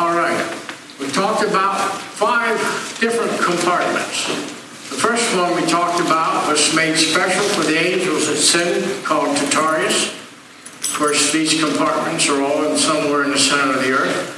All right. We talked about 5 different compartments. The first one we talked about was made special for the angels that sinned, called Tartarus. Of course, these compartments are all somewhere in the center of the earth.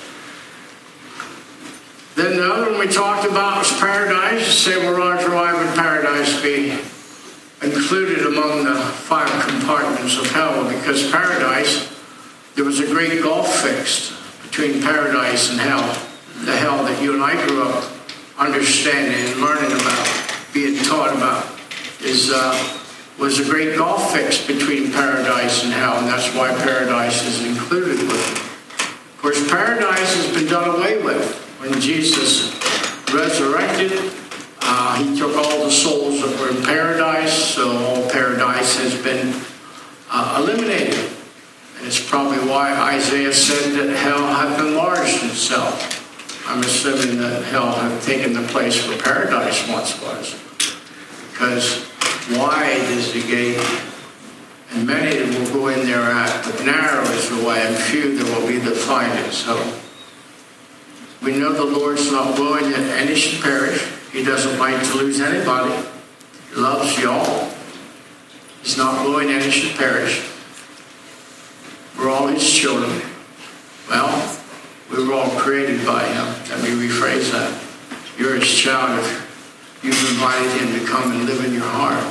Then the other one we talked about was paradise. Say, well, Roger, why would paradise be included among the 5 compartments of hell? Because paradise, there was a great gulf fixed between paradise and hell. The hell that you and I grew up understanding and learning about, being taught about, was a great gulf fixed between paradise and hell, and that's why paradise is included with it. Of course, paradise has been done away with. When Jesus resurrected, he took all the souls that were in paradise, so all paradise has been eliminated. And it's probably why Isaiah said that hell hath enlarged itself. I'm assuming that hell had taken the place where paradise once was. Because wide is the gate, and many will go in thereat, but narrow is the way, and few there will be that find it. So we know the Lord's not willing that any should perish. He doesn't like to lose anybody. He loves you all. He's not willing any should perish. We're all his children. Well, we were all created by him. Let me rephrase that. You're his child if you've invited him to come and live in your heart.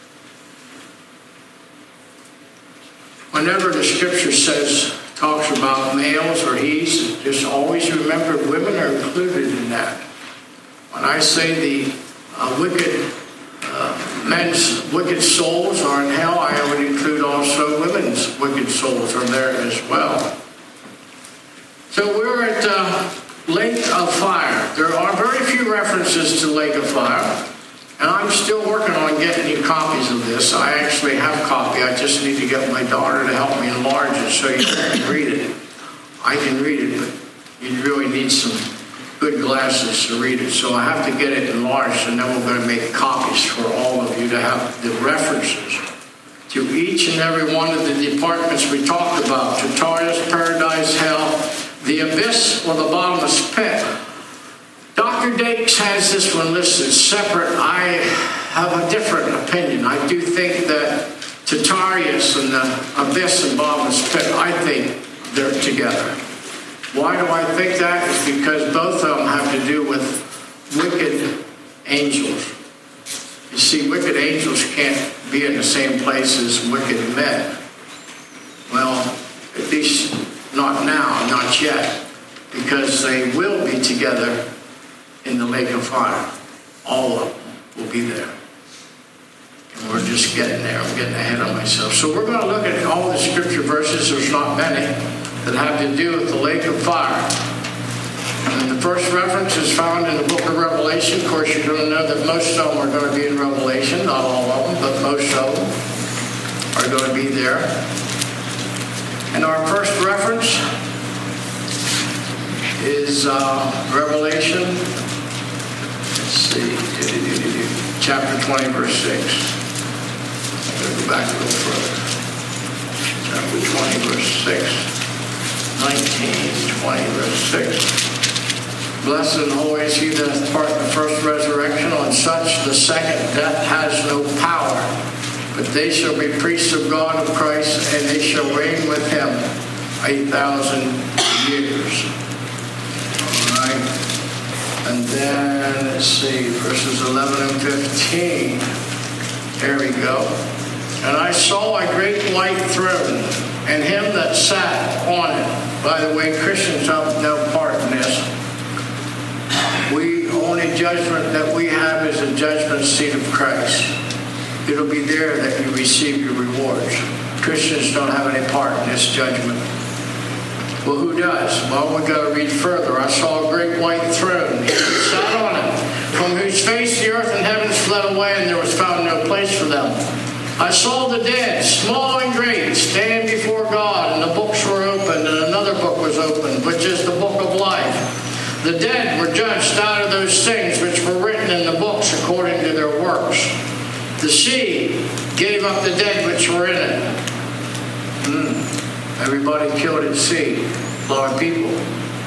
Whenever the scripture talks about males or he's, just always remember women are included in that. When I say the men's wicked souls are in hell, I would include also women's wicked souls are there as well. So we're at Lake of Fire. There are very few references to Lake of Fire, and I'm still working on getting you copies of this. I actually have a copy. I just need to get my daughter to help me enlarge it so you can read it. I can read it, but you really need some good glasses to read it. So I have to get it enlarged, and then we're going to make copies for all of you to have the references to each and every one of the departments we talked about. Tartarus, paradise, hell, the abyss, or the bottomless pit. Dr. Dakes has this one listed separate. I have a different opinion. I do think that Tartarus and the abyss and bottomless pit, I think they're together. Why do I think that? It's because both of them have to do with wicked angels. You see, wicked angels can't be in the same place as wicked men. Well, at least not now, not yet, because they will be together in the lake of fire. All of them will be there. And we're just getting there. I'm getting ahead of myself. So we're going to look at all the scripture verses. There's not many that have to do with the lake of fire. And the first reference is found in the book of Revelation. Of course, you're going to know that most of them are going to be in Revelation. Not all of them, but most of them are going to be there. And our first reference is Revelation, let's see, chapter 20, verse 6. I'm going to go back a little further. Chapter 20, verse 6. 19, 20, verse 6. Blessed and holy is he that hath part in the first resurrection. On such the second death has no power. But they shall be priests of God of Christ, and they shall reign with him 1,000 years. All right. And then, let's see, verses 11 and 15. There we go. And I saw a great white throne, and him that sat on it. By the way, Christians have no part in this. The only judgment that we have is the judgment seat of Christ. It'll be there that you receive your rewards. Christians don't have any part in this judgment. Well, who does? Well, we've got to read further. I saw a great white throne. He sat on it, from whose face the earth and heavens fled away, and there was found no place for them. I saw the dead, small and great, stand before God, and the books were opened, and another book was opened, which is the book of life. The dead were judged out of those things which were written in the books according to their works. The sea gave up the dead which were in it. Everybody killed at sea. A lot of people.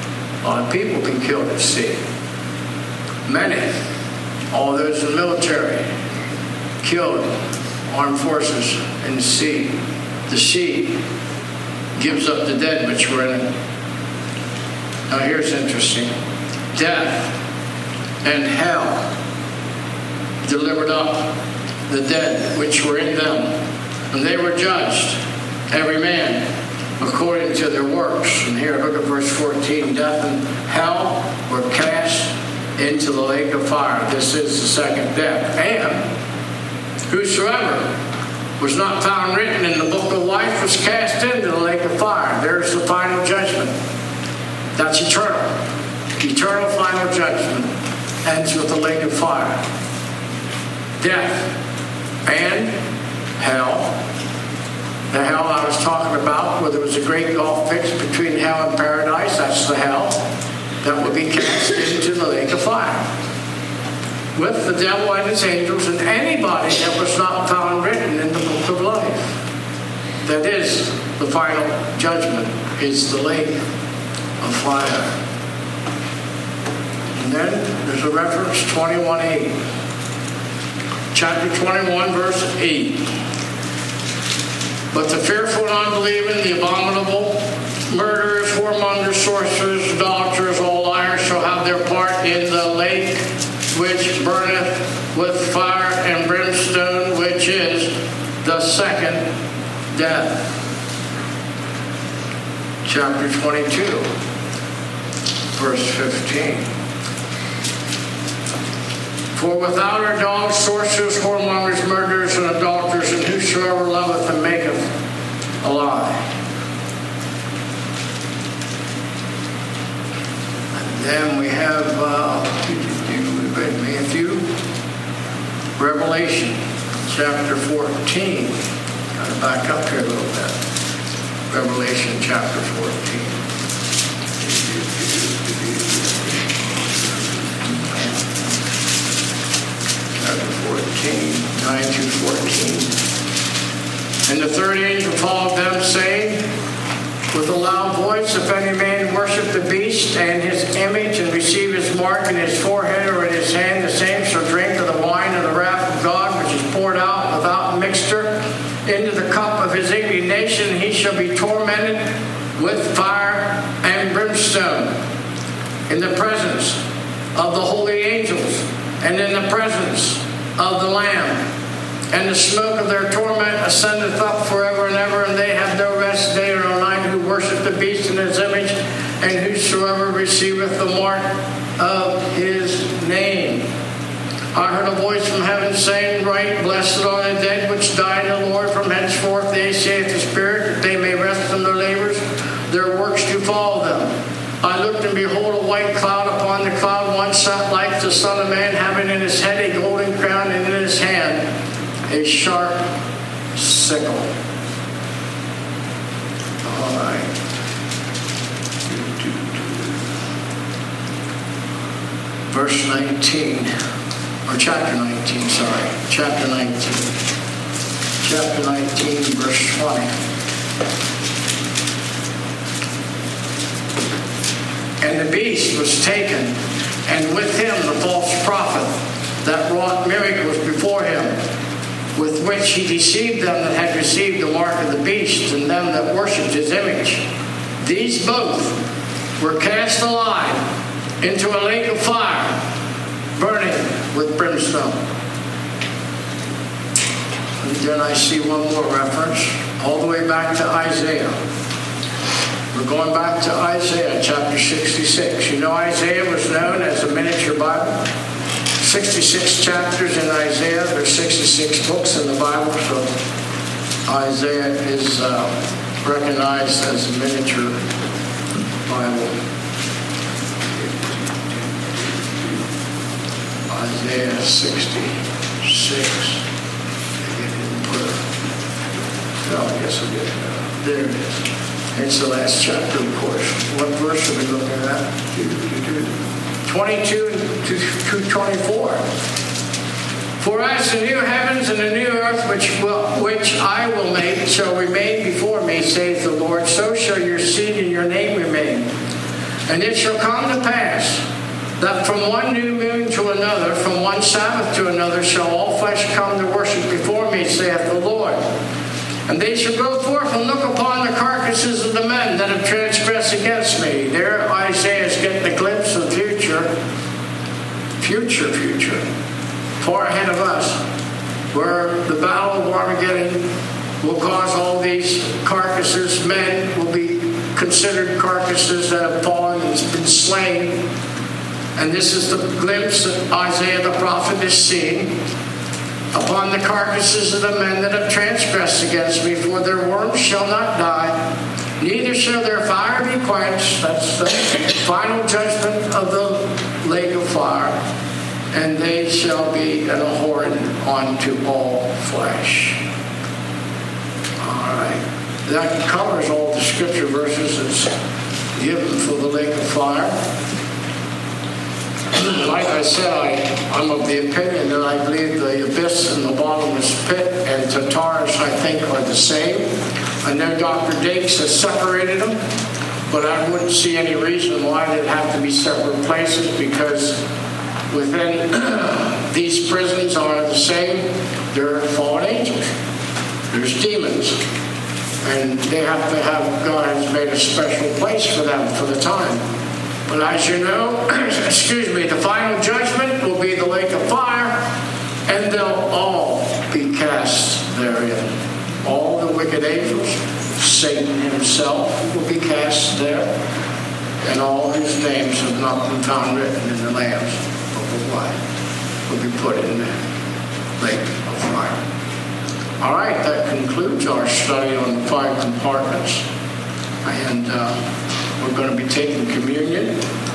A lot of people been killed at sea. Many. All those in the military killed, armed forces in the sea. The sea gives up the dead which were in it. Now here's interesting. Death and hell delivered up the dead which were in them, and they were judged, every man according to their works. And here, look at verse 14. Death and hell were cast into the lake of fire. This is the second death. And whosoever was not found written in the book of life was cast into the lake of fire. There's the final judgment. That's eternal. Eternal final judgment ends with the lake of fire. Death and hell. The hell I was talking about, where there was a great gulf fixed between hell and paradise, that's the hell that will be cast into the lake of fire, with the devil and his angels and anybody that was not found written in the book of life. That is the final judgment, is the lake of fire. And then there's a reference, 21:8. Chapter 21, verse 8. But the fearful and unbelieving, the abominable, murderers, whoremongers, sorcerers, idolaters, all liars shall have their part in the lake which burneth with fire and brimstone, which is the second death. Chapter 22, verse 15. For without are dogs, sorcerers, whoremongers, murderers, and adulterers, and whosoever loveth and maketh a lie. And then we have Matthew, Revelation, chapter 14. Got to back up here a little bit. Revelation, chapter 14. Chapter 14, 9 through 14. And the third angel followed them, saying with a loud voice, if any man worship the beast and his image, and receive his mark in his forehead or in his hand, the same shall drink of the wine of the wrath of God, which is poured out without mixture into the cup of his indignation, and he shall be tormented with fire and brimstone in the presence of the holy angels and in the presence of the Lamb. And the smoke of their torment ascendeth up forever and ever, and they have no rest day or no night who worship the beast in his image, and whosoever receiveth the mark of his name. I heard a voice from heaven saying, Write, blessed are the dead which die in the Lord from henceforth, they saith the Spirit, that they may rest from their labors, their works do follow them. I looked, and behold, a white cloud. Upon the cloud one sat like the Son of Man, having in his head a golden crown, and in his hand a sharp sickle. All right. Verse 19, or chapter 19, sorry. Chapter 19. Chapter 19, verse 20. And the beast was taken, and with him the false prophet that wrought miracles before him, with which he deceived them that had received the mark of the beast, and them that worshipped his image. These both were cast alive into a lake of fire, burning with brimstone. And then I see one more reference, all the way back to Isaiah. We're going back to Isaiah chapter 66. You know, Isaiah was known as a miniature Bible. 66 chapters in Isaiah. There's 66 books in the Bible, so Isaiah is recognized as a miniature Bible. Isaiah 66. Maybe I didn't put it. No, I guess I did. There it is. It's the last chapter, of course. What verse are we looking at? 22 to 24. For as the new heavens and the new earth which I will make shall remain before me, saith the Lord, so shall your seed and your name remain. And it shall come to pass that from one new moon to another, from one Sabbath to another, shall all flesh come to worship before me, saith the Lord. And they shall go forth and look upon the carcasses of the men that have transgressed against me. There Isaiah's getting a glimpse of future, far ahead of us, where the battle of Armageddon will cause all these carcasses, men will be considered carcasses that have fallen and been slain. And this is the glimpse that Isaiah the prophet is seeing upon the carcasses of the men that have transgressed against me, for their worms shall not die, neither shall their fire be quenched. That's the final judgment of the lake of fire. And they shall be an abhorrent unto all flesh. All right. That covers all the scripture verses that's given for the lake of fire. Like I said, I'm of the opinion that I believe the abyss and the bottomless pit and Tartarus, I think, are the same. I know Dr. Dakes has separated them, but I wouldn't see any reason why they'd have to be separate places, because within these prisons are the same. There are fallen angels. There's demons. And they have to have, God has made a special place for them for the time. But as you know, the final judgment will be the lake of fire, and they'll all be cast therein. All the wicked angels, Satan himself will be cast there, and all whose names have not been found written in the Lamb's book of life will be put in the lake of fire. All right, that concludes our study on the 5 compartments. And we're going to be taking communion.